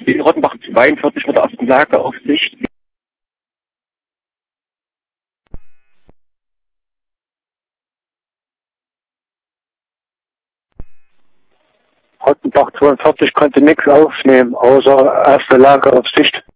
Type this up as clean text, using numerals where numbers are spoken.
Die Rottenbach 42 mit der ersten Lageaufsicht. Rottenbach 42 konnte nichts aufnehmen, außer erste Lageaufsicht.